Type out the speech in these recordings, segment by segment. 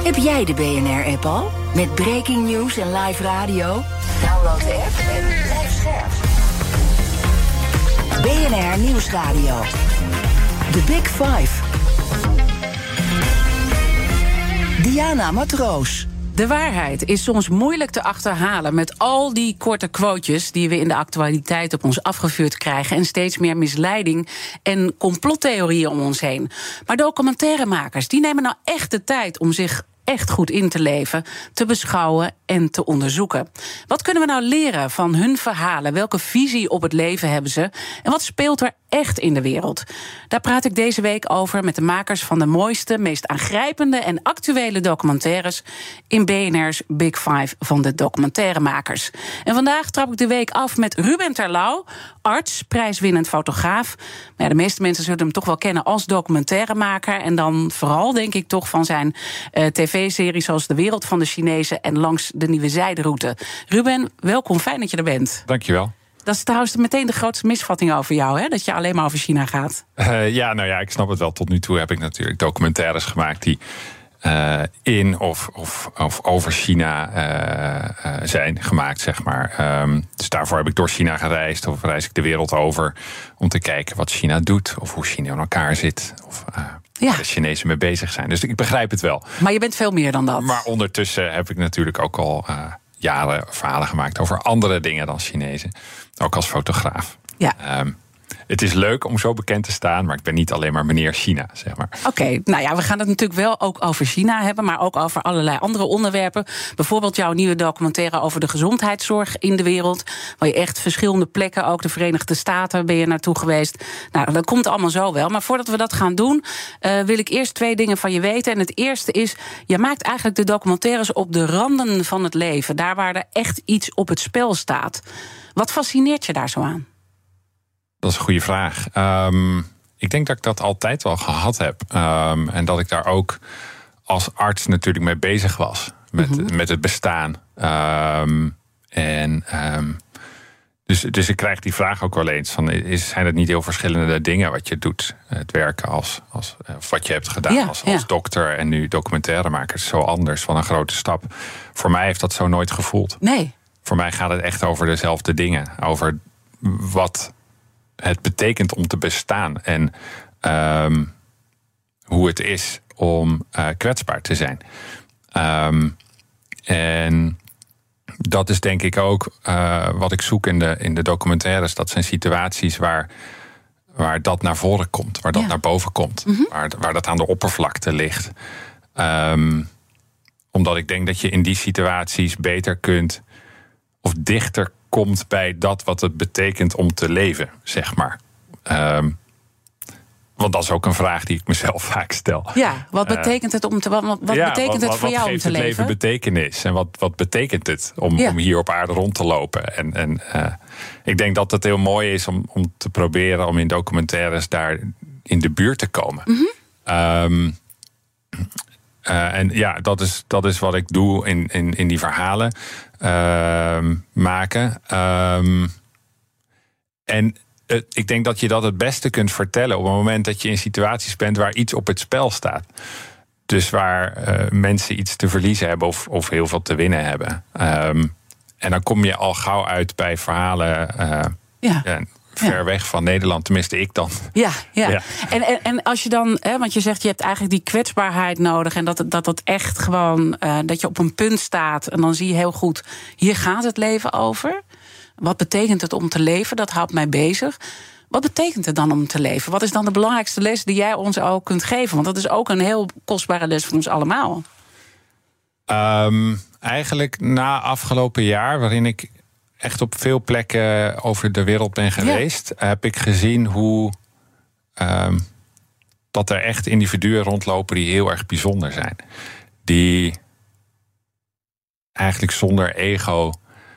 Heb jij de BNR-app al? Met breaking news en live radio? Download de app en blijf scherp. BNR Nieuwsradio. The Big Five. Diana Matroos. De waarheid is soms moeilijk te achterhalen met al die korte quotejes die we in de actualiteit op ons afgevuurd krijgen en steeds meer misleiding en complottheorieën om ons heen. Maar documentairemakers die nemen nou echt de tijd om zich echt goed in te leven, te beschouwen en te onderzoeken. Wat kunnen we nou leren van hun verhalen? Welke visie op het leven hebben ze? En wat speelt er echt in de wereld? Daar praat ik deze week over met de makers van de mooiste, meest aangrijpende en actuele documentaires in BNR's Big Five van de documentairemakers. En vandaag trap ik de week af met Ruben Terlouw, arts, prijswinnend fotograaf. Maar ja, de meeste mensen zullen hem toch wel kennen als documentairemaker. En dan vooral, denk ik, toch van zijn tv-series zoals De Wereld van de Chinezen en Langs de Nieuwe Zijderoute. Ruben, welkom, fijn dat je er bent. Dankjewel. Dat is trouwens meteen de grootste misvatting over jou, hè? Dat je alleen maar over China gaat. Ja, ik snap het wel. Tot nu toe heb ik natuurlijk documentaires gemaakt die in of over China zijn gemaakt, zeg maar. Dus daarvoor heb ik door China gereisd of reis ik de wereld over om te kijken wat China doet of hoe China in elkaar zit of waar de Chinezen mee bezig zijn. Dus ik begrijp het wel. Maar je bent veel meer dan dat. Maar ondertussen heb ik natuurlijk ook al jaren verhalen gemaakt over andere dingen dan Chinezen. Ook als fotograaf. Ja. Het is leuk om zo bekend te staan, maar ik ben niet alleen maar meneer China, zeg maar. Oké, nou ja, we gaan het natuurlijk wel ook over China hebben, maar ook over allerlei andere onderwerpen. Bijvoorbeeld jouw nieuwe documentaire over de gezondheidszorg in de wereld, waar je echt verschillende plekken, ook de Verenigde Staten, ben je naartoe geweest. Nou, dat komt allemaal zo wel. Maar voordat we dat gaan doen, wil ik eerst 2 dingen van je weten. En het eerste is, je maakt eigenlijk de documentaires op de randen van het leven, daar waar er echt iets op het spel staat. Wat fascineert je daar zo aan? Dat is een goede vraag. Ik denk dat ik dat altijd wel gehad heb. En dat ik daar ook als arts natuurlijk mee bezig was. Met het bestaan. Dus ik krijg die vraag ook wel eens. Zijn het niet heel verschillende dingen wat je doet? Het werken of wat je hebt gedaan als dokter en nu documentairemaker. Is zo anders, van een grote stap. Voor mij heeft dat zo nooit gevoeld. Nee. Voor mij gaat het echt over dezelfde dingen. Over wat het betekent om te bestaan. En hoe het is om kwetsbaar te zijn. En dat is denk ik ook wat ik zoek in de documentaires. Dat zijn situaties waar dat naar voren komt. Waar dat naar boven komt. Waar dat aan de oppervlakte ligt. Omdat ik denk dat je in die situaties beter kunt of dichter komt bij dat wat het betekent om te leven, zeg maar. Want dat is ook een vraag die ik mezelf vaak stel. Ja, wat betekent het om te wat betekent het voor jou om te leven? Wat geeft het leven betekenis? En wat betekent het om hier op aarde rond te lopen? En ik denk dat het heel mooi is om te proberen om in documentaires daar in de buurt te komen. En ja, dat is wat ik doe in die verhalen maken. En ik denk dat je dat het beste kunt vertellen op het moment dat je in situaties bent waar iets op het spel staat. Dus waar mensen iets te verliezen hebben of heel veel te winnen hebben. En dan kom je al gauw uit bij verhalen ver weg van Nederland, tenminste ik dan. Ja. En als je dan, want je zegt je hebt eigenlijk die kwetsbaarheid nodig en dat echt gewoon, dat je op een punt staat en dan zie je heel goed, hier gaat het leven over. Wat betekent het om te leven? Dat houdt mij bezig. Wat betekent het dan om te leven? Wat is dan de belangrijkste les die jij ons ook kunt geven? Want dat is ook een heel kostbare les voor ons allemaal. Eigenlijk na afgelopen jaar, waarin ik echt op veel plekken over de wereld ben geweest, heb ik gezien hoe dat er echt individuen rondlopen die heel erg bijzonder zijn. Die eigenlijk zonder ego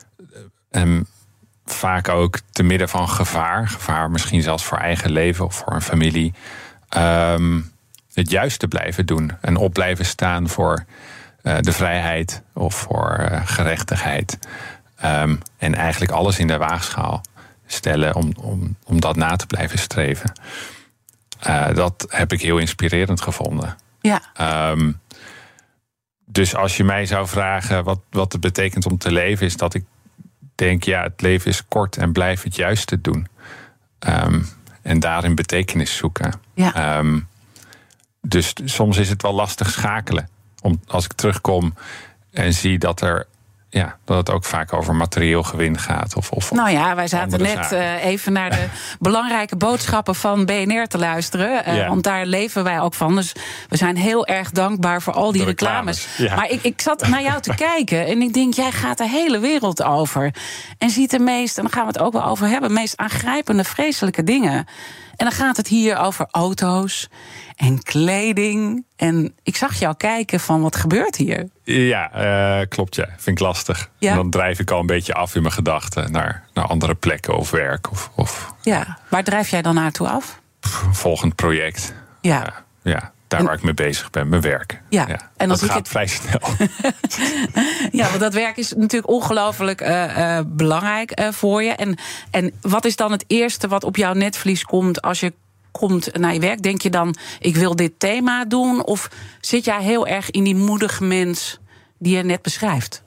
vaak ook te midden van gevaar misschien zelfs voor eigen leven of voor een familie, het juiste blijven doen en op blijven staan voor de vrijheid of voor gerechtigheid. En eigenlijk alles in de waagschaal stellen om dat na te blijven streven. Dat heb ik heel inspirerend gevonden. Ja. Dus als je mij zou vragen wat het betekent om te leven, is dat ik denk, het leven is kort en blijf het juiste doen. En daarin betekenis zoeken. Ja. Dus soms is het wel lastig schakelen. Als ik terugkom en zie dat het ook vaak over materieel gewin gaat. Wij zaten net even naar de belangrijke boodschappen van BNR te luisteren. Want daar leven wij ook van. Dus we zijn heel erg dankbaar voor al die reclames. Ja. Maar ik zat naar jou te kijken en ik denk, jij gaat de hele wereld over. En ziet de meest, en daar gaan we het ook wel over hebben, meest aangrijpende, vreselijke dingen. En dan gaat het hier over auto's en kleding. En ik zag jou kijken van, wat gebeurt hier? Ja, klopt, ja. Vind ik lastig. Ja? En dan drijf ik al een beetje af in mijn gedachten naar andere plekken of werk. Ja, waar drijf jij dan naartoe af? Volgend project. Ja. Waar ik mee bezig ben, mijn werk. Ja. En dat gaat vrij snel. Ja, want dat werk is natuurlijk ongelooflijk belangrijk voor je. En wat is dan het eerste wat op jouw netvlies komt als je komt naar je werk? Denk je dan, ik wil dit thema doen? Of zit jij heel erg in die moedige mens die je net beschrijft?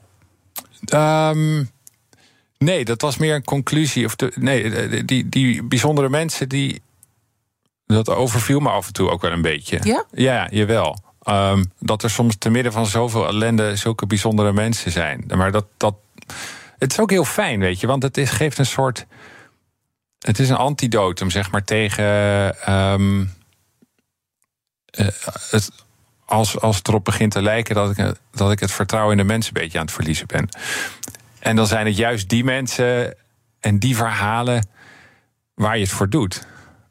Nee, dat was meer een conclusie. Die bijzondere mensen, dat overviel me af en toe ook wel een beetje. Ja? Ja, jawel. Dat er soms te midden van zoveel ellende zulke bijzondere mensen zijn. Maar het is ook heel fijn, weet je. Want geeft een soort... Het is een antidotum, zeg maar, tegen... Als het erop begint te lijken dat ik het vertrouwen in de mensen een beetje aan het verliezen ben. En dan zijn het juist die mensen en die verhalen waar je het voor doet.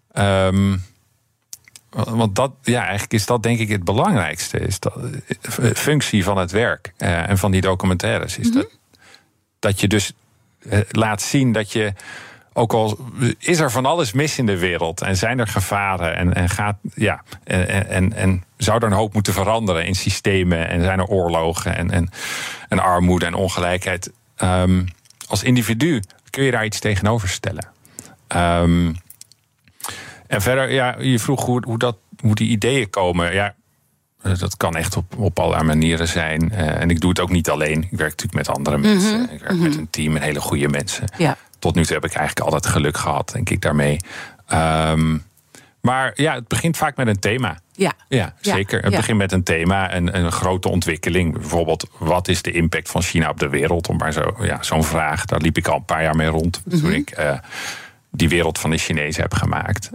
Want eigenlijk is dat denk ik het belangrijkste. Is de functie van het werk en van die documentaires. Is dat je dus laat zien dat je... Ook al is er van alles mis in de wereld en zijn er gevaren en zou er een hoop moeten veranderen in systemen en zijn er oorlogen en armoede en ongelijkheid. Als individu kun je daar iets tegenover stellen. En verder, je vroeg hoe die ideeën komen. Ja, dat kan echt op allerlei manieren zijn. En ik doe het ook niet alleen. Ik werk natuurlijk met andere mensen. Ik werk met een team en hele goede mensen. Ja. Tot nu toe heb ik eigenlijk altijd geluk gehad, denk ik, daarmee. Maar het begint vaak met een thema. Ja, zeker. Het begint met een thema en een grote ontwikkeling. Bijvoorbeeld, wat is de impact van China op de wereld? Om maar zo'n vraag, daar liep ik al een paar jaar mee rond. Toen ik die wereld van de Chinezen heb gemaakt.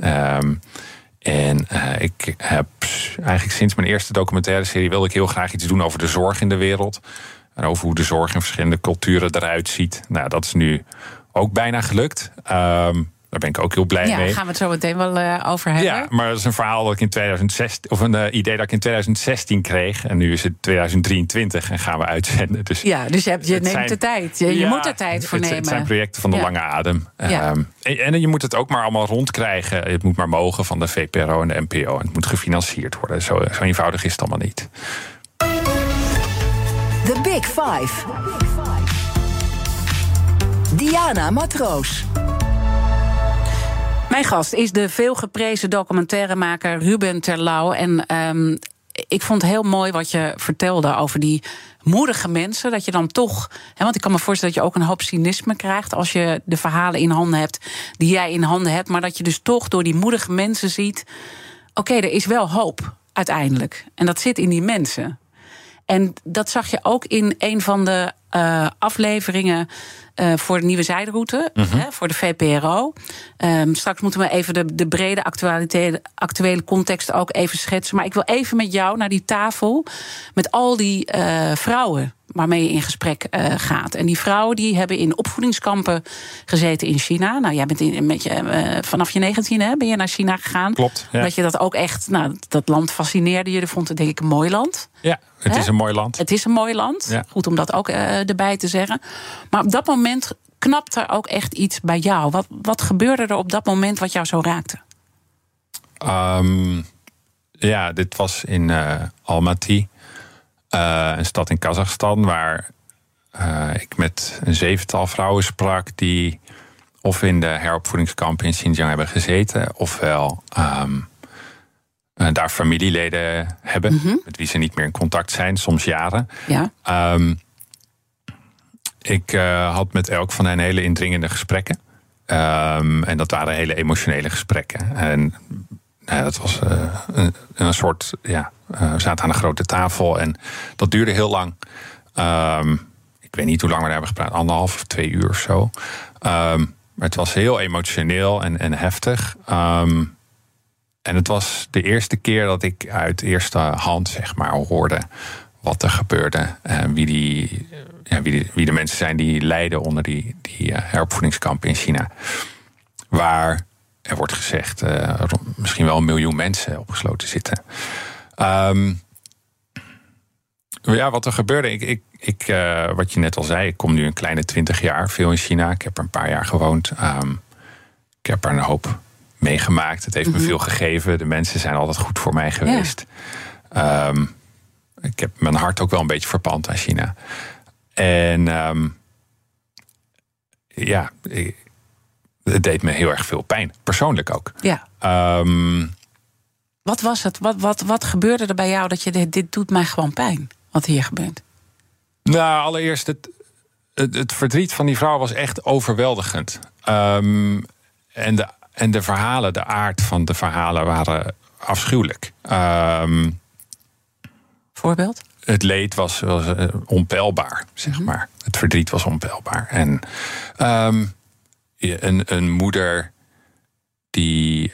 Ik heb eigenlijk sinds mijn eerste documentaire serie... wilde ik heel graag iets doen over de zorg in de wereld. En over hoe de zorg in verschillende culturen eruit ziet. Nou, dat is nu ook bijna gelukt. Daar ben ik ook heel blij mee. Daar gaan we het zo meteen wel over hebben. Ja, maar dat is een verhaal dat ik in 2016... of een idee dat ik in 2016 kreeg. En nu is het 2023 en gaan we uitzenden. Dus je neemt de tijd. Je moet er tijd voor nemen. Het zijn projecten van de lange adem. En je moet het ook maar allemaal rondkrijgen. Het moet maar mogen van de VPRO en de NPO. En het moet gefinancierd worden. Zo eenvoudig is het allemaal niet. The Big Five. Diana Matroos. Mijn gast is de veelgeprezen documentairemaker Ruben Terlouw. En ik vond het heel mooi wat je vertelde over die moedige mensen. Dat je dan toch... want ik kan me voorstellen dat je ook een hoop cynisme krijgt... als je de verhalen in handen hebt die jij in handen hebt. Maar dat je dus toch door die moedige mensen ziet... Oké, er is wel hoop uiteindelijk. En dat zit in die mensen. En dat zag je ook in een van de afleveringen... voor de Nieuwe Zijderoute, voor de VPRO. Straks moeten we even de brede actuele context ook even schetsen. Maar ik wil even met jou naar die tafel... met al die vrouwen waarmee je in gesprek gaat. En die vrouwen die hebben in opvoedingskampen gezeten in China. Nou, jij bent vanaf je 19e ben je naar China gegaan. Klopt, ja. Dat je dat ook echt... dat land fascineerde je. Dat vond het denk ik een mooi land. Ja, het is een mooi land. Het is een mooi land. Ja. Goed om dat ook erbij te zeggen. Maar op dat moment knapt er ook echt iets bij jou. Wat gebeurde er op dat moment wat jou zo raakte? Dit was in Almaty. Een stad in Kazachstan waar ik met een 7-tal vrouwen sprak... die of in de heropvoedingskampen in Xinjiang hebben gezeten... ofwel daar familieleden hebben, met wie ze niet meer in contact zijn, soms jaren. Ja. Ik had met elk van hen hele indringende gesprekken. En dat waren hele emotionele gesprekken. En dat was een soort... we zaten aan een grote tafel en dat duurde heel lang. Ik weet niet hoe lang we daar hebben gepraat. 1,5 of 2 uur of zo. Maar het was heel emotioneel en heftig. En het was de eerste keer dat ik uit eerste hand, zeg maar, hoorde wat er gebeurde. En wie de mensen zijn die lijden onder die heropvoedingskampen in China. Waar er wordt gezegd misschien wel 1 miljoen mensen opgesloten zitten. Wat er gebeurde, wat je net al zei, ik kom nu een kleine 20 jaar, veel in China. Ik heb er een paar jaar gewoond. Ik heb er een hoop meegemaakt. Het heeft me veel gegeven. De mensen zijn altijd goed voor mij geweest. Ja. Ik heb mijn hart ook wel een beetje verpand aan China. En het deed me heel erg veel pijn. Persoonlijk ook. Ja. Wat was het? Wat gebeurde er bij jou dat je dit doet mij gewoon pijn? Wat hier gebeurt? Nou, allereerst het verdriet van die vrouw was echt overweldigend. En de verhalen, de aard van de verhalen waren afschuwelijk. Voorbeeld? Het leed was onpeilbaar, zeg maar. Het verdriet was onpeilbaar. En een moeder die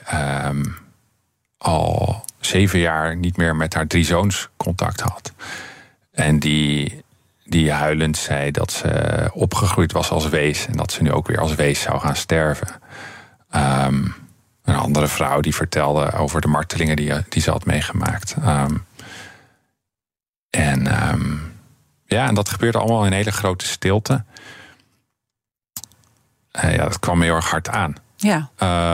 al 7 jaar niet meer met haar 3 zoons contact had. En die huilend zei dat ze opgegroeid was als wees en dat ze nu ook weer als wees zou gaan sterven. Een andere vrouw die vertelde over de martelingen die ze had meegemaakt. En dat gebeurde allemaal in hele grote stilte. Dat kwam me heel erg hard aan. Ja.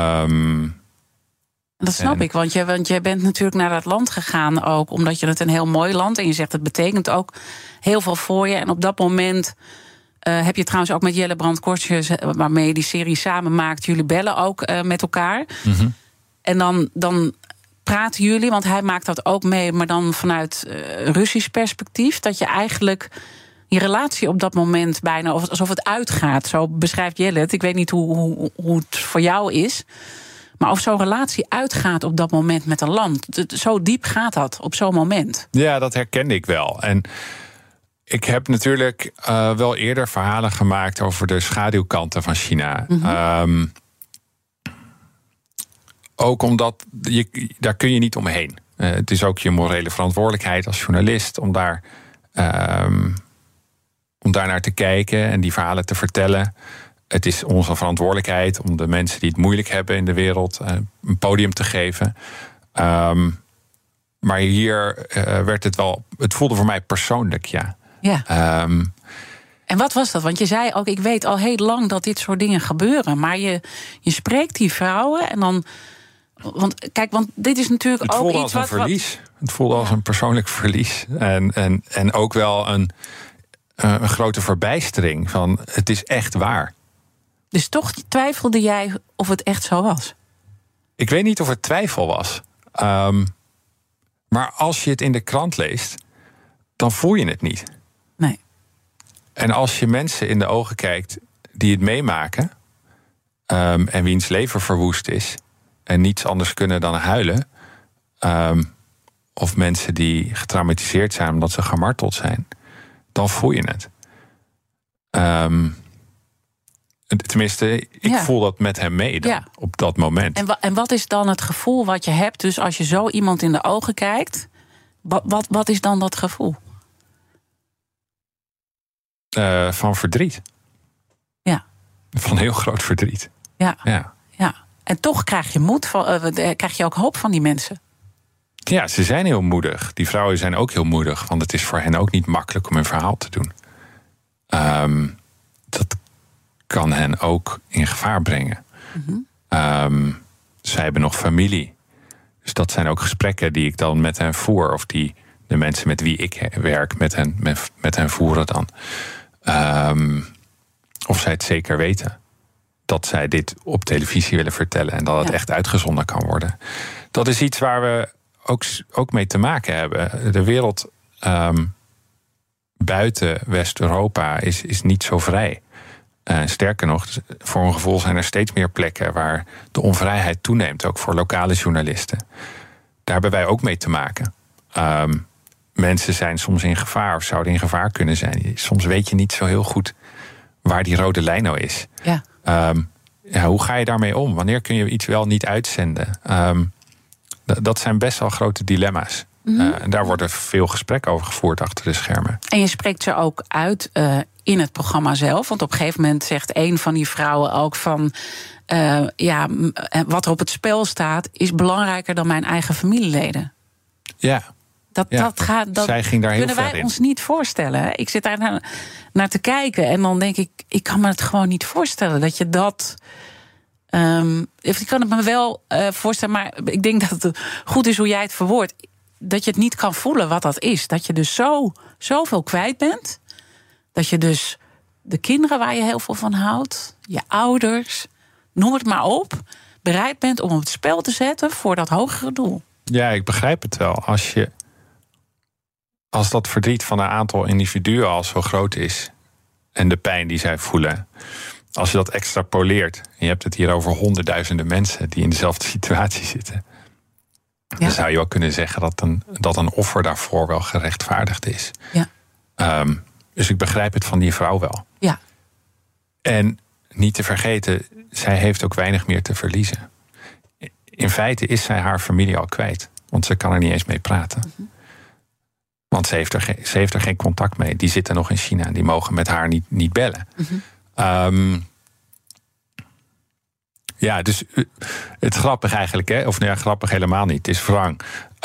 Dat snap ik, want je bent natuurlijk naar dat land gegaan ook, omdat je het een heel mooi land, en je zegt het betekent ook heel veel voor je. En op dat moment heb je trouwens ook met Jelle Brand-Kortjes, waarmee je die serie samen maakt, jullie bellen ook met elkaar. Mm-hmm. En dan praten jullie, want hij maakt dat ook mee, maar dan vanuit Russisch perspectief, dat je eigenlijk je relatie op dat moment bijna alsof het uitgaat. Zo beschrijft Jelle het. Ik weet niet hoe het voor jou is. Maar of zo'n relatie uitgaat op dat moment met een land. Zo diep gaat dat op zo'n moment. Ja, dat herkende ik wel. En ik heb natuurlijk wel eerder verhalen gemaakt over de schaduwkanten van China. Mm-hmm. Ook omdat daar kun je niet omheen. Het is ook je morele verantwoordelijkheid als journalist om daar naar te kijken en die verhalen te vertellen. Het is onze verantwoordelijkheid om de mensen die het moeilijk hebben in de wereld een podium te geven. Maar hier werd het wel. Het voelde voor mij persoonlijk, ja. Ja. En wat was dat? Want je zei ook, ik weet al heel lang dat dit soort dingen gebeuren. Maar je spreekt die vrouwen en dan. Want dit is natuurlijk ook iets wat. Het voelde als een verlies. Het voelde als een persoonlijk verlies. En ook wel een grote verbijstering van het is echt waar. Dus toch twijfelde jij of het echt zo was? Ik weet niet of het twijfel was. Maar als je het in de krant leest, dan voel je het niet. Nee. En als je mensen in de ogen kijkt die het meemaken, en wiens leven verwoest is en niets anders kunnen dan huilen, of mensen die getraumatiseerd zijn omdat ze gemarteld zijn, dan voel je het. Tenminste, ik voel dat met hem mee dan, op dat moment. En wat is dan het gevoel wat je hebt? Dus als je zo iemand in de ogen kijkt, wat is dan dat gevoel? Van verdriet. Ja. Van heel groot verdriet. Ja. En toch krijg je moed, krijg je ook hoop van die mensen. Ja, ze zijn heel moedig. Die vrouwen zijn ook heel moedig, want het is voor hen ook niet makkelijk om hun verhaal te doen. Dat kan hen ook in gevaar brengen. Mm-hmm. Zij hebben nog familie. Dus dat zijn ook gesprekken die ik dan met hen voer. Of die de mensen met wie ik werk met hen voeren dan. Of zij het zeker weten. Dat zij dit op televisie willen vertellen. En dat het echt uitgezonden kan worden. Dat is iets waar we ook mee te maken hebben. De wereld buiten West-Europa is niet zo vrij. Sterker nog, voor een gevoel zijn er steeds meer plekken waar de onvrijheid toeneemt, ook voor lokale journalisten. Daar hebben wij ook mee te maken. Mensen zijn soms in gevaar of zouden in gevaar kunnen zijn. Soms weet je niet zo heel goed waar die rode lijn nou is. Ja. Hoe ga je daarmee om? Wanneer kun je iets wel niet uitzenden? Dat zijn best wel grote dilemma's. En daar worden veel gesprekken over gevoerd achter de schermen. En je spreekt ze ook uit in het programma zelf. Want op een gegeven moment zegt een van die vrouwen ook van... wat er op het spel staat is belangrijker dan mijn eigen familieleden. Ja. Dat zij ging daar heel kunnen ver wij in. ons niet voorstellen. Hè? Ik zit daar naar te kijken en dan denk ik kan me het gewoon niet voorstellen dat je dat... ik kan het me wel voorstellen, maar ik denk dat het goed is hoe jij het verwoordt. Dat je het niet kan voelen wat dat is. Dat je dus zoveel kwijt bent. Dat je dus de kinderen waar je heel veel van houdt, je ouders, noem het maar op, bereid bent om op het spel te zetten voor dat hogere doel. Ja, ik begrijp het wel. Als dat verdriet van een aantal individuen al zo groot is en de pijn die zij voelen, als je dat extrapoleert, en je hebt het hier over honderdduizenden mensen die in dezelfde situatie zitten, dan zou je wel kunnen zeggen dat een offer daarvoor wel gerechtvaardigd is. Ja. Dus ik begrijp het van die vrouw wel. Ja. En niet te vergeten, zij heeft ook weinig meer te verliezen. In feite is zij haar familie al kwijt. Want ze kan er niet eens mee praten. Mm-hmm. Want ze heeft er geen contact mee. Die zitten nog in China en die mogen met haar niet bellen. Mm-hmm. Dus het grappig eigenlijk, hè? Of grappig helemaal niet. Het is wrang.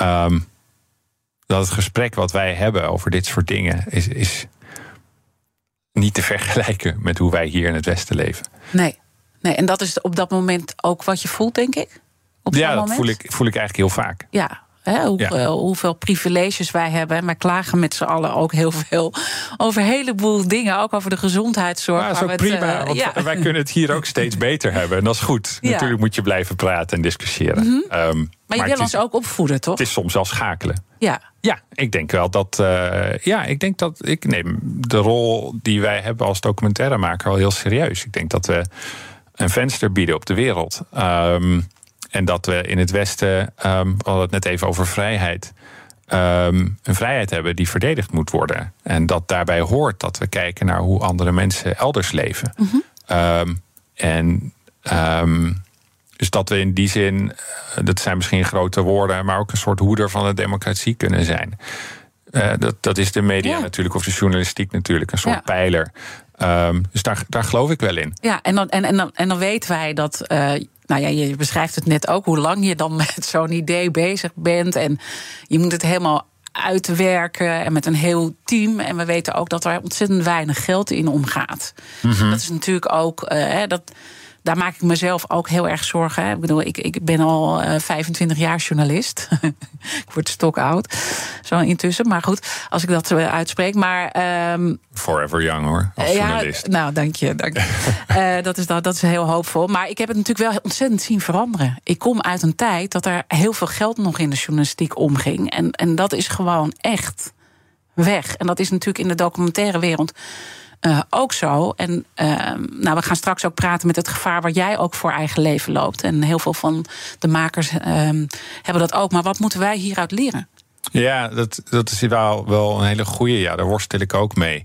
Dat het gesprek wat wij hebben over dit soort dingen is niet te vergelijken met hoe wij hier in het Westen leven. Nee, en dat is op dat moment ook wat je voelt, denk ik? Dat voel ik eigenlijk heel vaak. Ja. Hoeveel privileges wij hebben. En wij klagen met z'n allen ook heel veel over een heleboel dingen. Ook over de gezondheidszorg. Ja, dat is ook prima. Want wij kunnen het hier ook steeds beter hebben. En dat is goed. Ja. Natuurlijk moet je blijven praten en discussiëren. Mm-hmm. Maar je wil ons ook opvoeden, toch? Het is soms wel schakelen. Ja, ik denk wel dat... ik neem de rol die wij hebben als documentairemaker al heel serieus. Ik denk dat we een venster bieden op de wereld. En dat we in het Westen, we hadden het net even over vrijheid, een vrijheid hebben die verdedigd moet worden. En dat daarbij hoort dat we kijken naar hoe andere mensen elders leven. Mm-hmm. Dus dat we in die zin, dat zijn misschien grote woorden, maar ook een soort hoeder van de democratie kunnen zijn. Dat is de media natuurlijk, of de journalistiek natuurlijk, een soort pijler. Dus daar geloof ik wel in. Ja, en dan weten wij dat... je beschrijft het net ook, hoe lang je dan met zo'n idee bezig bent. En je moet het helemaal uitwerken en met een heel team. En we weten ook dat er ontzettend weinig geld in omgaat. Mm-hmm. Dat is natuurlijk ook... Daar maak ik mezelf ook heel erg zorgen. Hè. Ik bedoel, ik ben al 25 jaar journalist. Ik word stokoud, zo intussen. Maar goed, als ik dat uitspreek. Maar forever young, hoor, als journalist. Nou, dank je. Dat is heel hoopvol. Maar ik heb het natuurlijk wel ontzettend zien veranderen. Ik kom uit een tijd dat er heel veel geld nog in de journalistiek omging. En dat is gewoon echt weg. En dat is natuurlijk in de documentaire wereld... ook zo. En we gaan straks ook praten met het gevaar waar jij ook voor eigen leven loopt. En heel veel van de makers hebben dat ook. Maar wat moeten wij hieruit leren? Ja, dat is wel een hele goeie. Ja, daar worstel ik ook mee.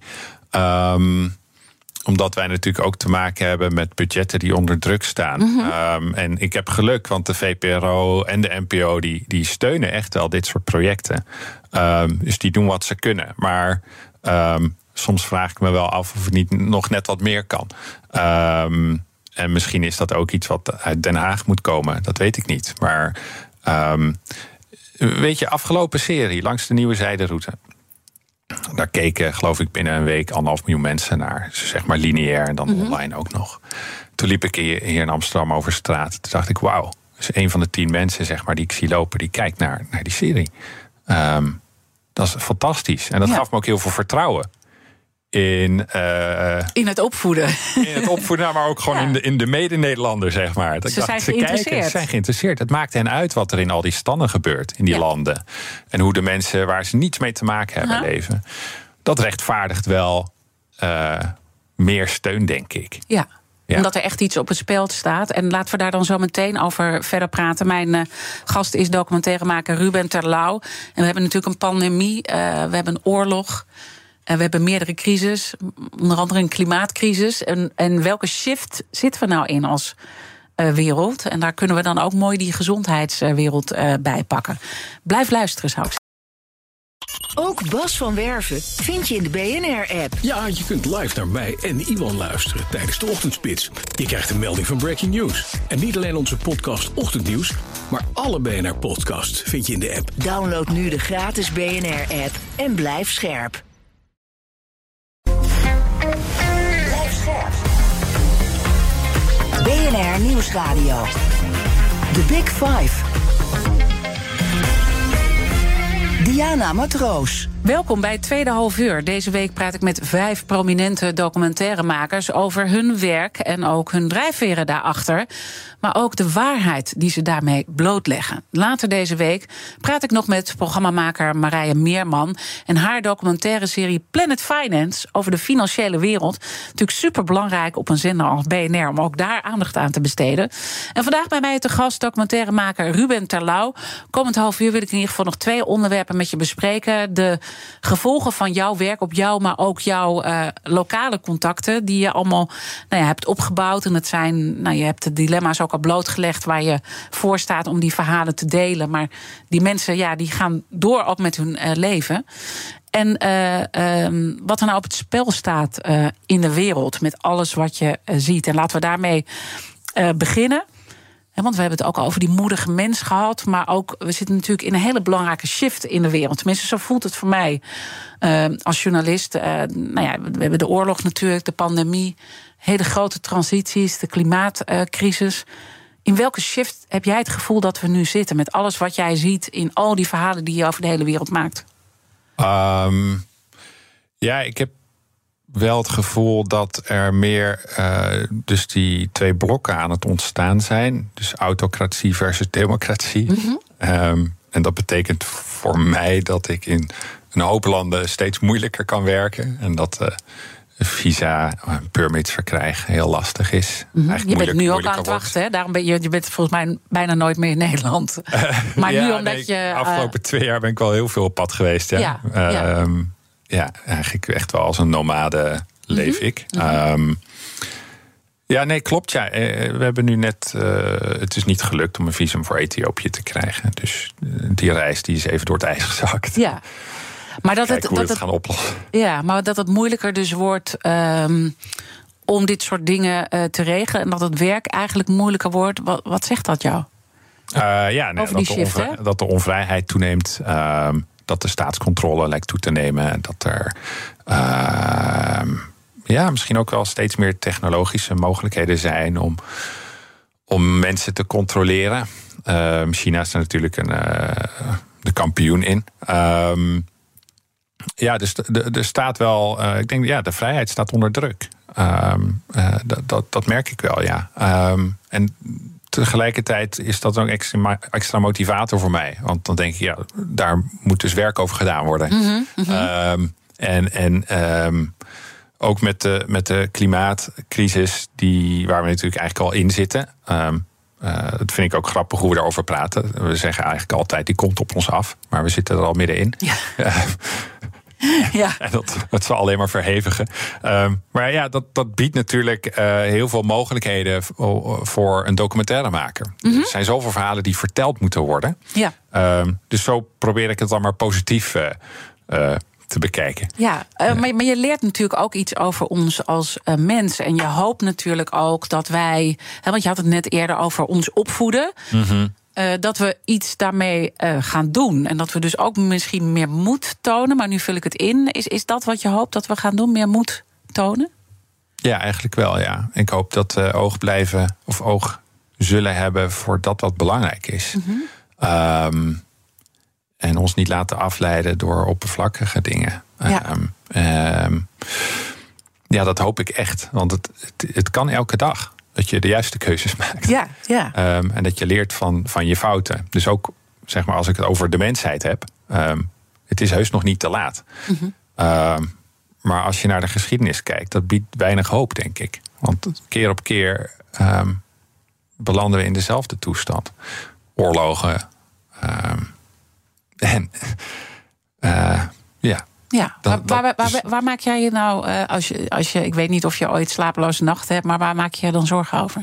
Omdat wij natuurlijk ook te maken hebben met budgetten die onder druk staan. Mm-hmm. En ik heb geluk, want de VPRO en de NPO... die steunen echt wel dit soort projecten. Dus die doen wat ze kunnen. Maar... soms vraag ik me wel af of het niet nog net wat meer kan. En misschien is dat ook iets wat uit Den Haag moet komen. Dat weet ik niet. Maar weet je, afgelopen serie Langs de Nieuwe Zijderoute. Daar keken, geloof ik, binnen een week 1,5 miljoen mensen naar. Zeg maar lineair en dan online ook nog. Toen liep ik hier in Amsterdam over straat. Toen dacht ik, wauw. Dus 1 van de 10 mensen, zeg maar, die ik zie lopen... die kijkt naar die serie. Dat is fantastisch. En dat gaf me ook heel veel vertrouwen. in het opvoeden. In het opvoeden, maar ook gewoon in de mede-Nederlander, zeg maar. Ze zijn geïnteresseerd. Het maakt hen uit wat er in al die standen gebeurt, in die landen. En hoe de mensen waar ze niets mee te maken hebben leven. Dat rechtvaardigt wel meer steun, denk ik. Ja. Omdat er echt iets op het spel staat. En laten we daar dan zo meteen over verder praten. Mijn gast is documentairemaker Ruben Terlouw. En we hebben natuurlijk een pandemie. We hebben een oorlog. We hebben meerdere crises. Onder andere een klimaatcrisis. En welke shift zitten we nou in als wereld? En daar kunnen we dan ook mooi die gezondheidswereld bij pakken. Blijf luisteren, zou ik zeggen. Ook Bas van Werven vind je in de BNR-app. Ja, je kunt live naar mij en Iwan luisteren tijdens de ochtendspits. Je krijgt een melding van Breaking News. En niet alleen onze podcast Ochtendnieuws, maar alle BNR-podcasts vind je in de app. Download nu de gratis BNR-app en blijf scherp. Blijf scherp. BNR Nieuwsradio. The Big Five. Diana Matroos. Welkom bij het tweede halfuur. Deze week praat ik met 5 prominente documentairemakers over hun werk en ook hun drijfveren daarachter. Maar ook de waarheid die ze daarmee blootleggen. Later deze week praat ik nog met programmamaker Marije Meerman en haar documentaire serie Planet Finance over de financiële wereld. Natuurlijk superbelangrijk op een zender als BNR om ook daar aandacht aan te besteden. En vandaag bij mij te gast documentairemaker Ruben Terlouw. Komend halfuur wil ik in ieder geval nog 2 onderwerpen met je bespreken. De gevolgen van jouw werk op jou, maar ook jouw lokale contacten die je allemaal hebt opgebouwd. En het zijn, je hebt de dilemma's ook al blootgelegd waar je voor staat om die verhalen te delen. Maar die mensen, die gaan door ook met hun leven. En wat er nou op het spel staat in de wereld met alles wat je ziet. En laten we daarmee beginnen. Want we hebben het ook al over die moedige mens gehad. Maar ook, we zitten natuurlijk in een hele belangrijke shift in de wereld. Tenminste, zo voelt het voor mij als journalist. We hebben de oorlog natuurlijk, de pandemie. Hele grote transities, de klimaatcrisis. In welke shift heb jij het gevoel dat we nu zitten? Met alles wat jij ziet in al die verhalen die je over de hele wereld maakt. Ik heb wel het gevoel dat er meer dus die 2 blokken aan het ontstaan zijn. Dus autocratie versus democratie. Mm-hmm. En dat betekent voor mij dat ik in een hoop landen steeds moeilijker kan werken. En dat visa, permits verkrijgen heel lastig is. Mm-hmm. Je bent nu ook aan het wachten, hè? Daarom je bent volgens mij bijna nooit meer in Nederland. Maar nu omdat je afgelopen 2 jaar ben ik wel heel veel op pad geweest. Ja, eigenlijk echt wel als een nomade leef ik. Klopt. Ja. We hebben nu net... het is niet gelukt om een visum voor Ethiopië te krijgen. Dus die reis die is even door het ijs gezakt. Ja. Maar dat hoe we het gaan oplossen. Ja, maar dat het moeilijker dus wordt om dit soort dingen te regelen. En dat het werk eigenlijk moeilijker wordt. Wat zegt dat jou? Over die shift, dat de onvrijheid toeneemt. Dat de staatscontrole lijkt toe te nemen. En dat er misschien ook wel steeds meer technologische mogelijkheden zijn om mensen te controleren. China is er natuurlijk de kampioen in. Dus er staat wel... ik denk, de vrijheid staat onder druk. Dat merk ik wel, ja. En tegelijkertijd is dat ook extra motivator voor mij. Want dan denk ik, daar moet dus werk over gedaan worden. Mm-hmm. Ook met de klimaatcrisis, waar we natuurlijk eigenlijk al in zitten. Dat vind ik ook grappig hoe we daarover praten. We zeggen eigenlijk altijd, die komt op ons af. Maar we zitten er al middenin. Ja. Ja. En dat zal alleen maar verhevigen. Dat biedt natuurlijk heel veel mogelijkheden voor een documentairemaker. Mm-hmm. Er zijn zoveel verhalen die verteld moeten worden. Ja. Dus zo probeer ik het dan maar positief te bekijken. Ja, maar je leert natuurlijk ook iets over ons als mens. En je hoopt natuurlijk ook dat wij... want je had het net eerder over ons opvoeden. Mm-hmm. Dat we iets daarmee gaan doen. En dat we dus ook misschien meer moed tonen. Maar nu vul ik het in. Is dat wat je hoopt dat we gaan doen? Meer moed tonen? Ja, eigenlijk wel, ja. Ik hoop dat we oog zullen hebben voor dat wat belangrijk is. Mm-hmm. En ons niet laten afleiden door oppervlakkige dingen. Ja. Ja, dat hoop ik echt. Want het kan elke dag. Dat je de juiste keuzes maakt. Ja. En dat je leert van je fouten. Dus ook, zeg maar, als ik het over de mensheid heb. Het is heus nog niet te laat. Mm-hmm. Maar als je naar de geschiedenis kijkt, dat biedt weinig hoop, denk ik. Want keer op keer belanden we in dezelfde toestand. Oorlogen. Ja, waar maak jij je nou, als je, ik weet niet of je ooit slapeloze nachten hebt, maar waar maak je je dan zorgen over?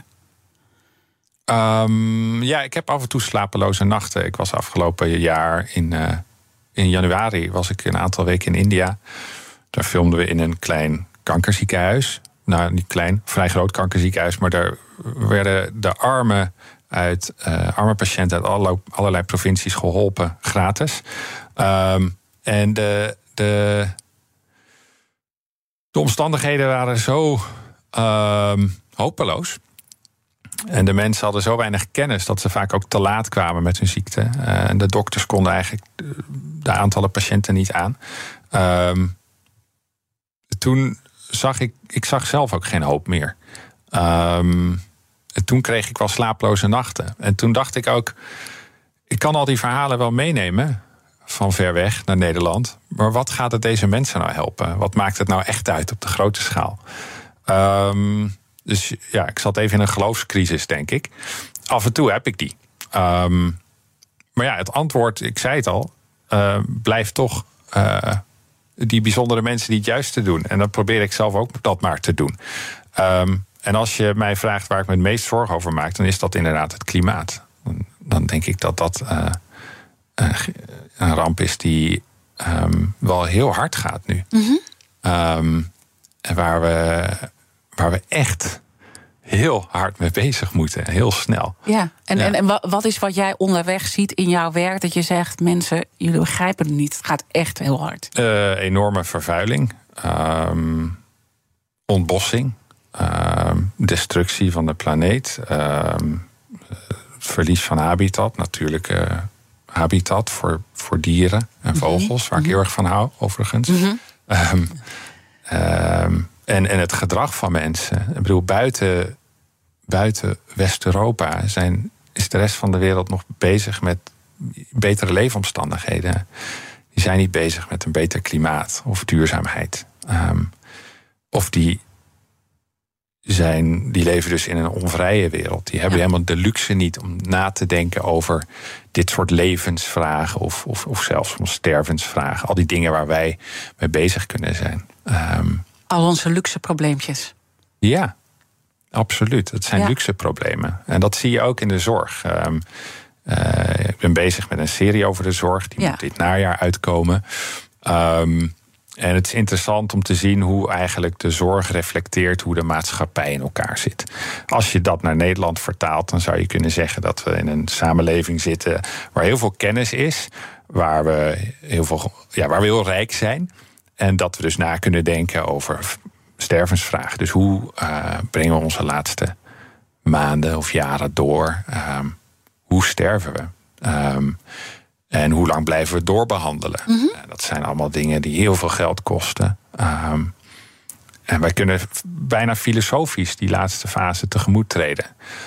Ik heb af en toe slapeloze nachten. Ik was afgelopen jaar in januari was ik een aantal weken in India. Daar filmden we in een klein kankerziekenhuis. Nou, niet klein, vrij groot kankerziekenhuis, maar daar werden de arme patiënten uit allerlei provincies geholpen, gratis. En de omstandigheden waren zo hopeloos. En de mensen hadden zo weinig kennis dat ze vaak ook te laat kwamen met hun ziekte. En de dokters konden eigenlijk de aantallen patiënten niet aan. Toen zag ik zag zelf ook geen hoop meer. En toen kreeg ik wel slaaploze nachten. En toen dacht ik ook, ik kan al die verhalen wel meenemen van ver weg naar Nederland. Maar wat gaat het deze mensen nou helpen? Wat maakt het nou echt uit op de grote schaal? Dus ja, ik zat even in een geloofscrisis, denk ik. Af en toe heb ik die. Maar ja, het antwoord, ik zei het al, blijft toch die bijzondere mensen die het juiste doen. En dan probeer ik zelf ook dat maar te doen. En als je mij vraagt waar ik me het meest zorgen over maak, dan is dat inderdaad het klimaat. Dan denk ik dat een ramp is die wel heel hard gaat nu. Mm-hmm. En waar we echt heel hard mee bezig moeten. Heel snel. Ja, en wat is wat jij onderweg ziet in jouw werk, dat je zegt, mensen, jullie begrijpen het niet. Het gaat echt heel hard. Enorme vervuiling. Ontbossing. Destructie van de planeet. Verlies van habitat. Natuurlijke habitat voor dieren en vogels. Waar ik heel erg van hou, overigens. Mm-hmm. En het gedrag van mensen. Ik bedoel, buiten West-Europa is de rest van de wereld nog bezig met betere leefomstandigheden. Die zijn niet bezig met een beter klimaat of duurzaamheid. Of die leven dus in een onvrije wereld. Die hebben helemaal de luxe niet om na te denken over dit soort levensvragen of zelfs om stervensvragen. Al die dingen waar wij mee bezig kunnen zijn. Al onze luxe probleempjes. Ja, absoluut. Het zijn luxe problemen. En dat zie je ook in de zorg. Ik ben bezig met een serie over de zorg. Die moet dit najaar uitkomen. En het is interessant om te zien hoe eigenlijk de zorg reflecteert hoe de maatschappij in elkaar zit. Als je dat naar Nederland vertaalt, dan zou je kunnen zeggen dat we in een samenleving zitten waar heel veel kennis is, waar we heel rijk zijn. En dat we dus na kunnen denken over stervensvragen. Dus hoe brengen we onze laatste maanden of jaren door? Hoe sterven we? En hoe lang blijven we doorbehandelen? Mm-hmm. Dat zijn allemaal dingen die heel veel geld kosten. En wij kunnen bijna filosofisch die laatste fase tegemoet treden.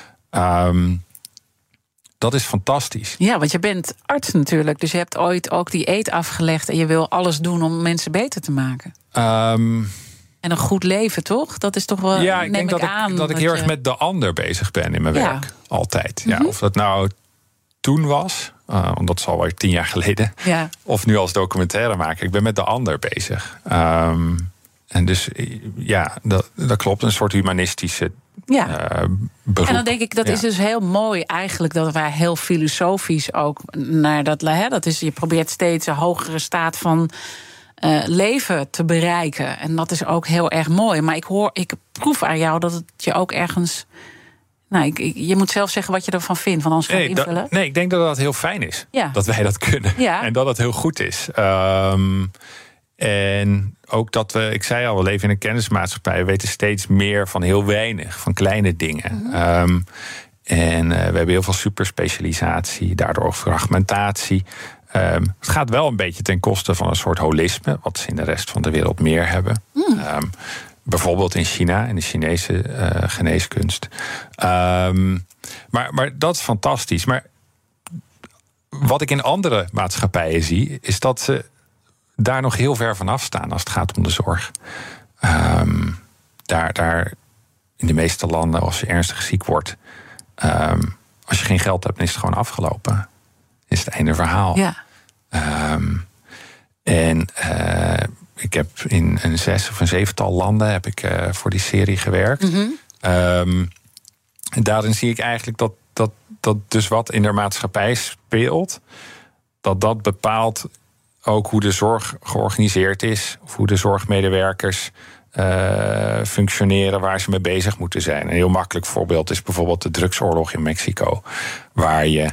Dat is fantastisch. Ja, want je bent arts natuurlijk. Dus je hebt ooit ook die eed afgelegd en je wil alles doen om mensen beter te maken. En een goed leven, toch? Dat is toch wel. Ja, ik denk dat ik heel erg met de ander bezig ben in mijn werk. Altijd. Mm-hmm. Ja, of dat nou toen was, want dat is al wel 10 jaar geleden. Ja. Of nu als documentairemaker. Ik ben met de ander bezig. En dus ja, dat klopt. Een soort humanistische beroep. En dan denk ik, dat is dus heel mooi eigenlijk, dat wij heel filosofisch ook naar dat is, je probeert steeds een hogere staat van leven te bereiken. En dat is ook heel erg mooi. Maar ik proef aan jou dat het je ook ergens. Nou, je moet zelf zeggen wat je ervan vindt, van anders ga ik invullen. Nee, ik denk dat dat heel fijn is. Ja. Dat wij dat kunnen. Ja. En dat het heel goed is. En ook dat ik zei al, we leven in een kennismaatschappij. We weten steeds meer van heel weinig, van kleine dingen. Mm-hmm. En we hebben heel veel superspecialisatie, daardoor ook fragmentatie. Het gaat wel een beetje ten koste van een soort holisme, wat ze in de rest van de wereld meer hebben. Bijvoorbeeld in China, in de Chinese geneeskunst. Maar dat is fantastisch. Maar wat ik in andere maatschappijen zie, is dat ze daar nog heel ver vanaf staan als het gaat om de zorg. Daar in de meeste landen, als je ernstig ziek wordt, als je geen geld hebt, dan is het gewoon afgelopen. Is het einde verhaal. Ja. Ik heb in een 6 of een 7-tal landen heb ik voor die serie gewerkt. Mm-hmm. En daarin zie ik eigenlijk dat dus wat in de maatschappij speelt, dat bepaalt ook hoe de zorg georganiseerd is, of hoe de zorgmedewerkers functioneren, waar ze mee bezig moeten zijn. Een heel makkelijk voorbeeld is bijvoorbeeld de drugsoorlog in Mexico, waar je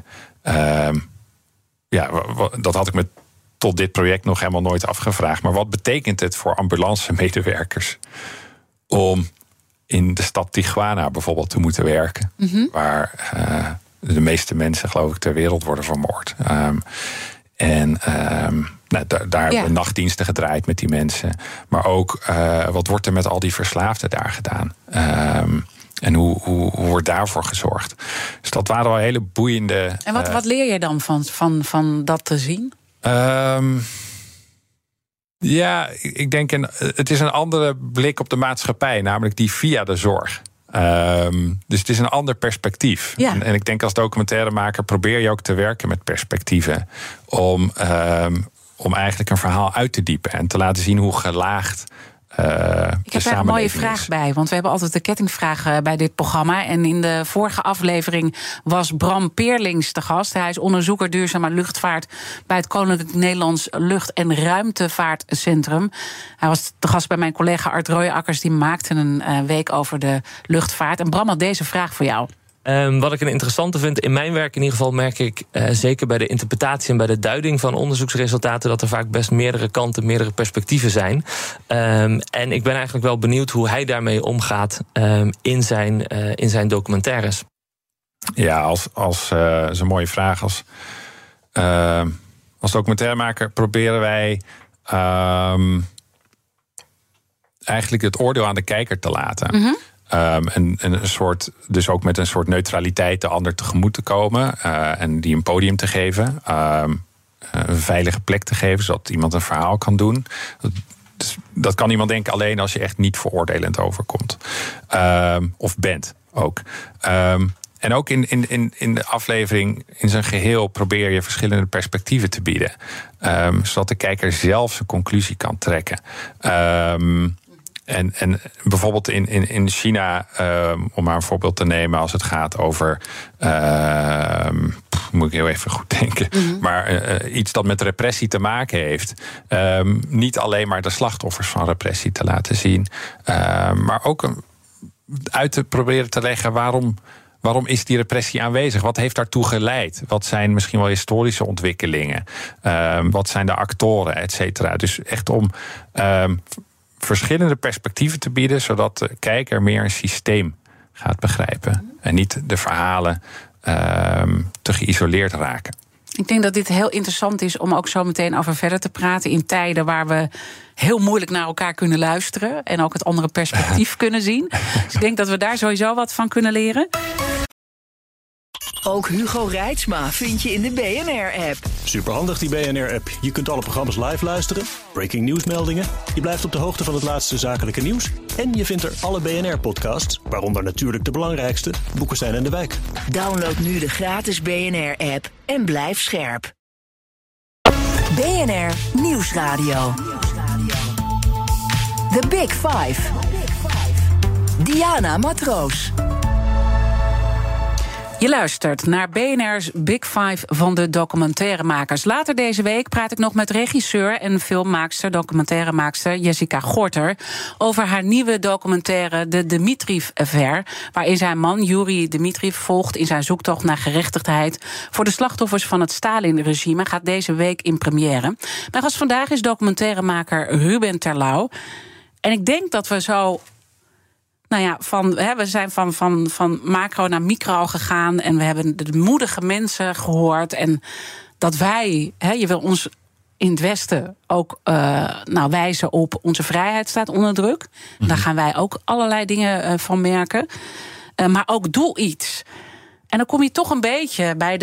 dat had ik me tot dit project nog helemaal nooit afgevraagd. Maar wat betekent het voor ambulancemedewerkers om in de stad Tijuana bijvoorbeeld te moeten werken, mm-hmm. waar de meeste mensen, geloof ik, ter wereld worden vermoord. Daar hebben we nachtdiensten gedraaid met die mensen. Maar ook, wat wordt er met al die verslaafden daar gedaan? En hoe wordt daarvoor gezorgd? Dus dat waren wel hele boeiende. En wat leer je dan van dat te zien? Ik denk het is een andere blik op de maatschappij, namelijk die via de zorg. Dus het is een ander perspectief. Ja. En ik denk als documentairemaker probeer je ook te werken met perspectieven om eigenlijk een verhaal uit te diepen en te laten zien hoe gelaagd ik heb daar een mooie vraag bij, want we hebben altijd de kettingvraag bij dit programma. En in de vorige aflevering was Bram Peerlings te gast. Hij is onderzoeker duurzame luchtvaart bij het Koninklijk Nederlands Lucht- en Ruimtevaartcentrum. Hij was te gast bij mijn collega Art Rooijakkers, die maakte een week over de luchtvaart. En Bram had deze vraag voor jou. Wat ik een interessante vind, in mijn werk in ieder geval merk ik zeker bij de interpretatie en bij de duiding van onderzoeksresultaten dat er vaak best meerdere kanten, meerdere perspectieven zijn. En ik ben eigenlijk wel benieuwd hoe hij daarmee omgaat in zijn documentaires. Ja, dat is een mooie vraag. Als documentairemaker proberen wij eigenlijk het oordeel aan de kijker te laten. Mm-hmm. En een soort, dus ook met een soort neutraliteit de ander tegemoet te komen. En die een podium te geven. Een veilige plek te geven, zodat iemand een verhaal kan doen. Dat kan iemand denken alleen als je echt niet veroordelend overkomt. Of bent ook. En ook in de aflevering in zijn geheel probeer je verschillende perspectieven te bieden. Zodat de kijker zelf zijn conclusie kan trekken. En bijvoorbeeld in China, om maar een voorbeeld te nemen, als het gaat over, moet ik heel even goed denken, mm-hmm. maar iets dat met repressie te maken heeft. Niet alleen maar de slachtoffers van repressie te laten zien, maar ook uit te proberen te leggen waarom is die repressie aanwezig? Wat heeft daartoe geleid? Wat zijn misschien wel historische ontwikkelingen? Wat zijn de actoren, et cetera? Dus echt om verschillende perspectieven te bieden, zodat de kijker meer een systeem gaat begrijpen. En niet de verhalen te geïsoleerd raken. Ik denk dat dit heel interessant is om ook zo meteen over verder te praten in tijden waar we heel moeilijk naar elkaar kunnen luisteren en ook het andere perspectief kunnen zien. Dus ik denk dat we daar sowieso wat van kunnen leren. Ook Hugo Reitsma vind je in de BNR-app. Superhandig die BNR-app. Je kunt alle programma's live luisteren, breaking nieuwsmeldingen. Je blijft op de hoogte van het laatste zakelijke nieuws. En je vindt er alle BNR-podcasts, waaronder natuurlijk de belangrijkste, Boekenstein en de Wijk. Download nu de gratis BNR-app en blijf scherp. BNR Nieuwsradio. The Big Five. Diana Matroos. Je luistert naar BNR's Big Five van de documentairemakers. Later deze week praat ik nog met regisseur en filmmaakster, documentairemaakster Jessica Gorter over haar nieuwe documentaire De Dmitrijev-affaire, waarin zijn man Yuri Dmitrijev volgt in zijn zoektocht naar gerechtigheid voor de slachtoffers van het Stalin-regime. Gaat deze week in première. Mijn gast vandaag is documentairemaker Ruben Terlouw. En ik denk dat we zo we zijn van macro naar micro gegaan en we hebben de moedige mensen gehoord. En dat wij, je wil ons in het Westen ook wijzen op onze vrijheid staat onder druk. Mm-hmm. Daar gaan wij ook allerlei dingen van merken. Maar ook doe iets. En dan kom je toch een beetje bij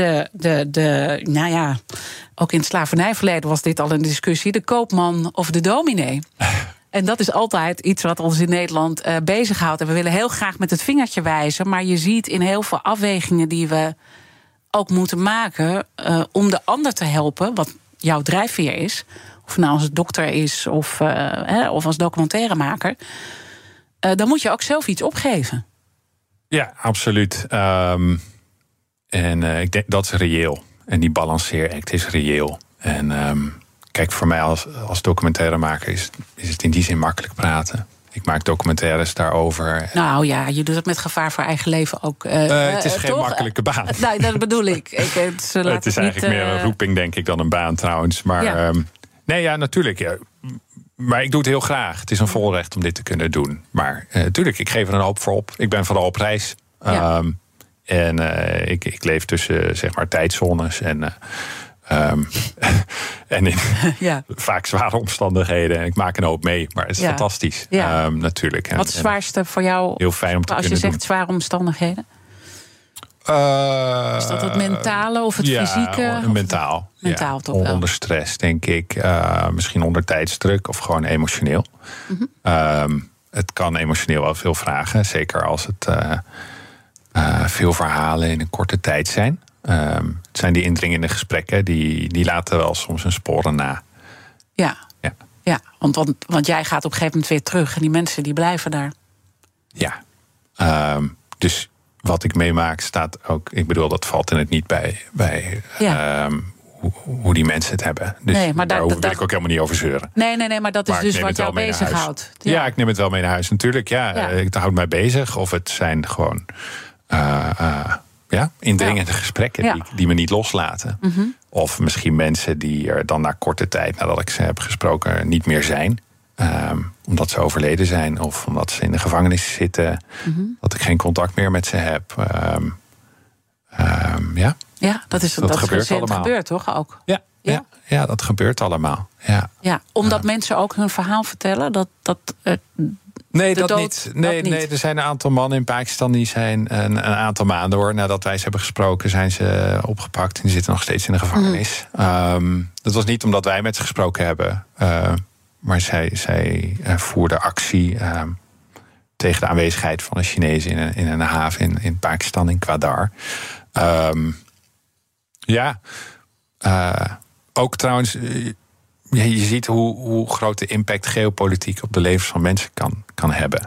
ook in het slavernijverleden was dit al een discussie, de koopman of de dominee. En dat is altijd iets wat ons in Nederland bezighoudt. En we willen heel graag met het vingertje wijzen, maar je ziet in heel veel afwegingen die we ook moeten maken om de ander te helpen, wat jouw drijfveer is, of nou als dokter is of als documentairemaker, dan moet je ook zelf iets opgeven. Ja, absoluut. Ik denk dat is reëel. En die balanceeract is reëel. En kijk, voor mij als documentairemaker is het in die zin makkelijk praten. Ik maak documentaires daarover. Nou ja, je doet het met gevaar voor eigen leven ook. Het is geen toch? Makkelijke baan. Nee, dat bedoel ik. Het is eigenlijk meer een roeping, denk ik, dan een baan trouwens. Maar natuurlijk. Ja. Maar ik doe het heel graag. Het is een volrecht om dit te kunnen doen. Maar natuurlijk, ik geef er een hoop voor op. Ik ben vooral op reis. Ja. Ik leef tussen, zeg maar, tijdzones en in vaak zware omstandigheden. En ik maak een hoop mee, maar het is fantastisch. Ja. Natuurlijk. Wat is het zwaarste voor jou? Heel fijn om te als kunnen je zegt doen. zware omstandigheden? Is dat het mentale of het fysieke? Mentaal. Mentaal toch wel. Onder stress, denk ik. Misschien onder tijdsdruk of gewoon emotioneel. Mm-hmm. Het kan emotioneel wel veel vragen. Zeker als het veel verhalen in een korte tijd zijn. Het zijn die indringende gesprekken, die laten wel soms hun sporen na. Ja, want jij gaat op een gegeven moment weer terug en die mensen die blijven daar. Ja, dus wat ik meemaak staat ook, ik bedoel, dat valt in het niet bij hoe die mensen het hebben. Dus nee, maar daar wil ik ook helemaal niet over zeuren. Nee, maar dat is dus wat jou bezighoudt. Ja, ik neem het wel mee naar huis natuurlijk. Het houdt mij bezig. Of het zijn gewoon indringende gesprekken die me niet loslaten. Mm-hmm. Of misschien mensen die er dan na korte tijd, nadat ik ze heb gesproken, niet meer zijn. Omdat ze overleden zijn of omdat ze in de gevangenis zitten. Mm-hmm. Dat ik geen contact meer met ze heb. Dat gebeurt allemaal. Dat gebeurt toch ook? Ja, dat gebeurt allemaal. Ja, omdat mensen ook hun verhaal vertellen? Nee, dat niet. Nee, er zijn een aantal mannen in Pakistan die zijn een aantal maanden nadat wij ze hebben gesproken, zijn ze opgepakt en die zitten nog steeds in de gevangenis. Dat was niet omdat wij met ze gesproken hebben. Maar zij voerden actie tegen de aanwezigheid van de Chinezen in een haven in Pakistan, in Gwadar. Ook trouwens, je ziet hoe groot de impact geopolitiek op de levens van mensen kan hebben.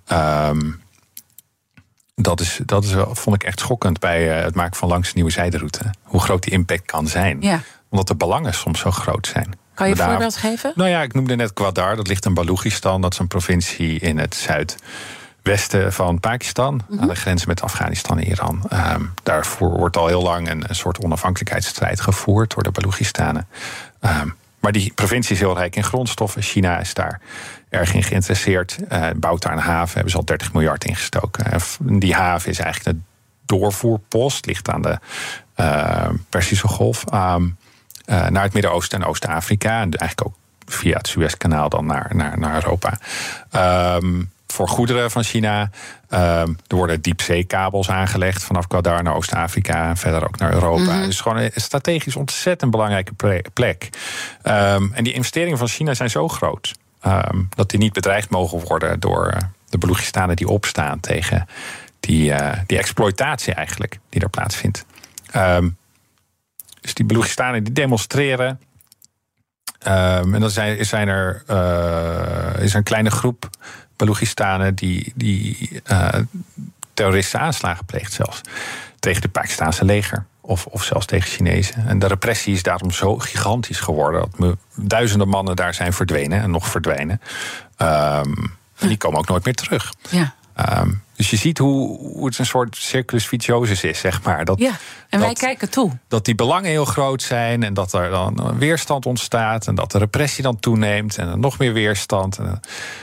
Dat is wel, vond ik echt schokkend bij het maken van langs de nieuwe zijderoute. Hoe groot die impact kan zijn. Ja. Omdat de belangen soms zo groot zijn. Kan je een voorbeeld geven? Nou ja, ik noemde net Gwadar. Dat ligt in Balochistan. Dat is een provincie in het zuidwesten van Pakistan. Mm-hmm. Aan de grens met Afghanistan en Iran. Daarvoor wordt al heel lang een soort onafhankelijkheidsstrijd gevoerd door de Balochistanen. Maar die provincie is heel rijk in grondstoffen. China is daar erg in geïnteresseerd. Bouwt daar een haven. Hebben ze al 30 miljard ingestoken. Die haven is eigenlijk de doorvoerpost. Ligt aan de Perzische Golf. Naar het Midden-Oosten en Oost-Afrika. En eigenlijk ook via het Suezkanaal dan naar Europa. Voor goederen van China. Er worden diepzeekabels aangelegd vanaf Gwadar naar Oost-Afrika en verder ook naar Europa. Mm-hmm. Dus gewoon een strategisch ontzettend belangrijke plek. En die investeringen van China zijn zo groot dat die niet bedreigd mogen worden door de Balochistanen die opstaan tegen die exploitatie eigenlijk die daar plaatsvindt. Dus die Balochistanen die demonstreren. En dan is er een kleine groep Balochistanen die terroristische aanslagen pleegt zelfs. Tegen het Pakistaanse leger. Of zelfs tegen Chinezen. En de repressie is daarom zo gigantisch geworden dat duizenden mannen daar zijn verdwenen en nog verdwijnen. En die komen ook nooit meer terug. Ja. Dus je ziet hoe het een soort circulus viciosus is, zeg maar. Wij kijken toe. Dat die belangen heel groot zijn en dat er dan weerstand ontstaat en dat de repressie dan toeneemt en nog meer weerstand.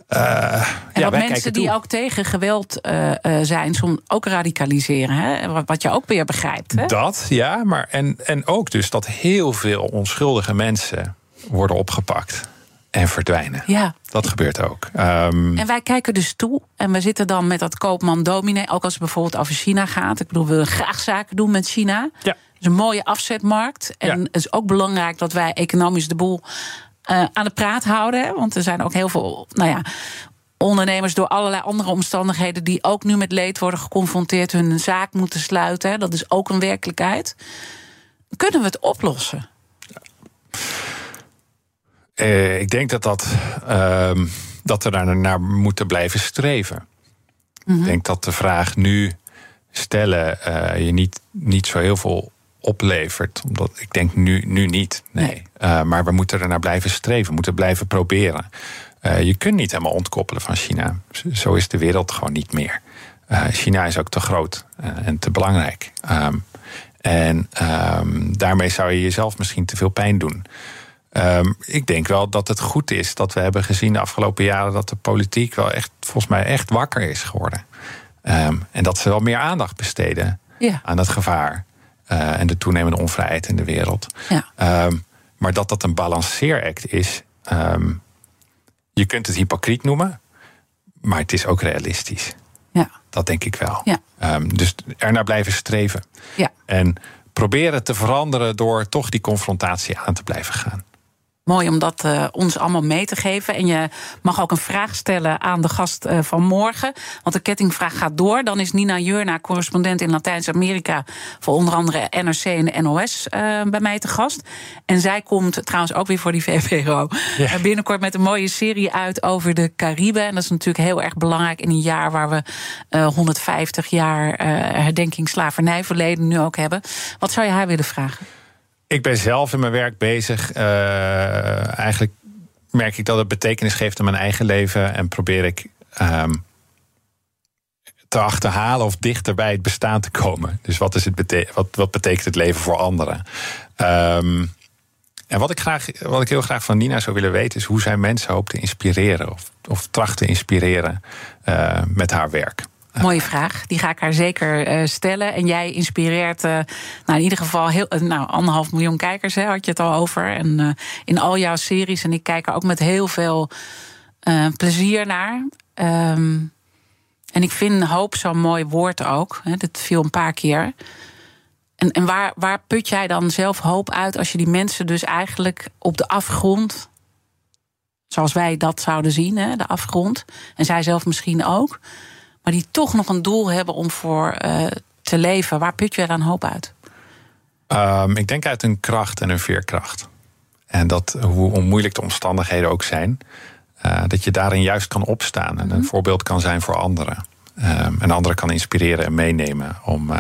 En dat mensen die ook tegen geweld zijn, soms ook radicaliseren. Hè? Wat je ook weer begrijpt. Hè? Dat, ja, maar en ook dus dat heel veel onschuldige mensen worden opgepakt en verdwijnen. Ja. Dat gebeurt ook. En wij kijken dus toe. En we zitten dan met dat koopman-dominee. Ook als het bijvoorbeeld over China gaat. Ik bedoel, we willen graag zaken doen met China. Ja. Het is een mooie afzetmarkt. En het is ook belangrijk dat wij economisch de boel aan de praat houden. Hè? Want er zijn ook heel veel ondernemers door allerlei andere omstandigheden die ook nu met leed worden geconfronteerd, hun zaak moeten sluiten. Hè? Dat is ook een werkelijkheid. Kunnen we het oplossen? Ik denk dat we daar naar moeten blijven streven. Mm-hmm. Ik denk dat de vraag nu stellen je niet zo heel veel oplevert. Omdat ik denk nu niet. Nee. Maar we moeten er naar blijven streven. We moeten blijven proberen. Je kunt niet helemaal ontkoppelen van China. Zo is de wereld gewoon niet meer. China is ook te groot en te belangrijk. Daarmee zou je jezelf misschien te veel pijn doen. Ik denk wel dat het goed is dat we hebben gezien de afgelopen jaren dat de politiek wel echt, volgens mij, echt wakker is geworden. En dat ze wel meer aandacht besteden aan het gevaar en de toenemende onvrijheid in de wereld. Ja. Maar dat een balanceeract is. Je kunt het hypocriet noemen, maar het is ook realistisch. Ja. Dat denk ik wel. Ja. Dus ernaar blijven streven. Ja. En proberen te veranderen door toch die confrontatie aan te blijven gaan. Mooi om dat ons allemaal mee te geven. En je mag ook een vraag stellen aan de gast van morgen. Want de kettingvraag gaat door. Dan is Nina Jurna, correspondent in Latijns-Amerika, voor onder andere NRC en de NOS bij mij te gast. En zij komt trouwens ook weer voor die VPRO binnenkort met een mooie serie uit over de Cariben. En dat is natuurlijk heel erg belangrijk in een jaar waar we 150 jaar herdenking slavernijverleden nu ook hebben. Wat zou je haar willen vragen? Ik ben zelf in mijn werk bezig. Eigenlijk merk ik dat het betekenis geeft aan mijn eigen leven. En probeer ik te achterhalen of dichter bij het bestaan te komen. Dus wat betekent het leven voor anderen? En wat ik heel graag van Nina zou willen weten is hoe zij mensen hoopt te inspireren. Of tracht te inspireren met haar werk. Mooie vraag, die ga ik haar zeker stellen. En jij inspireert in ieder geval 1,5 miljoen kijkers, had je het al over. En in al jouw series. En ik kijk er ook met heel veel plezier naar. En ik vind hoop zo'n mooi woord ook. Dat viel een paar keer. En waar put jij dan zelf hoop uit als je die mensen dus eigenlijk op de afgrond, zoals wij dat zouden zien, de afgrond, en zij zelf misschien ook, maar die toch nog een doel hebben om voor te leven. Waar put je dan hoop uit? Ik denk uit een kracht en een veerkracht. En dat, hoe moeilijk de omstandigheden ook zijn, dat je daarin juist kan opstaan en een voorbeeld kan zijn voor anderen. En anderen kan inspireren en meenemen om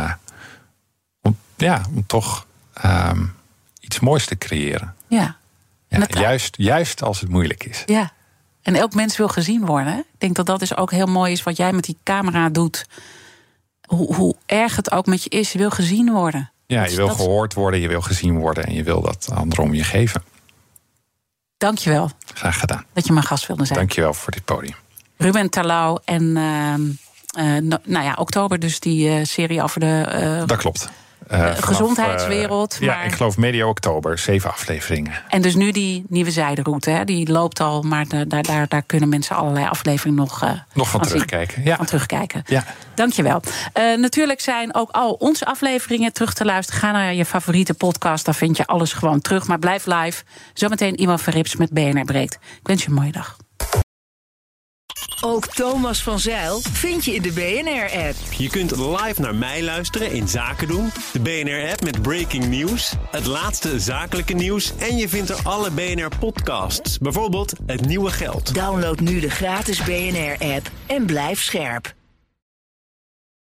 toch iets moois te creëren. Ja. Juist als het moeilijk is. Ja. En elk mens wil gezien worden. Hè? Ik denk dat dat is ook heel mooi is wat jij met die camera doet. Hoe erg het ook met je is, je wil gezien worden. Ja, je wil gehoord worden, je wil gezien worden en je wil dat anderen om je geven. Dankjewel. Graag gedaan. Dat je mijn gast wilde zijn. Dankjewel voor dit podium. Ruben Terlouw en oktober dus die serie over de dat klopt. Gezondheidswereld. Maar ik geloof medio oktober, 7 afleveringen. En dus nu die nieuwe zijderoute, die loopt al, maar daar kunnen mensen allerlei afleveringen nog van terugkijken. Ja. Van terugkijken. Ja. Dankjewel. Natuurlijk zijn ook al onze afleveringen terug te luisteren. Ga naar je favoriete podcast, daar vind je alles gewoon terug. Maar blijf live. Zometeen Iman Verrips met BNR Breekt. Ik wens je een mooie dag. Ook Thomas van Zijl vind je in de BNR-app. Je kunt live naar mij luisteren in Zaken doen, de BNR-app met breaking news, het laatste zakelijke nieuws en je vindt er alle BNR-podcasts, bijvoorbeeld Het Nieuwe Geld. Download nu de gratis BNR-app en blijf scherp.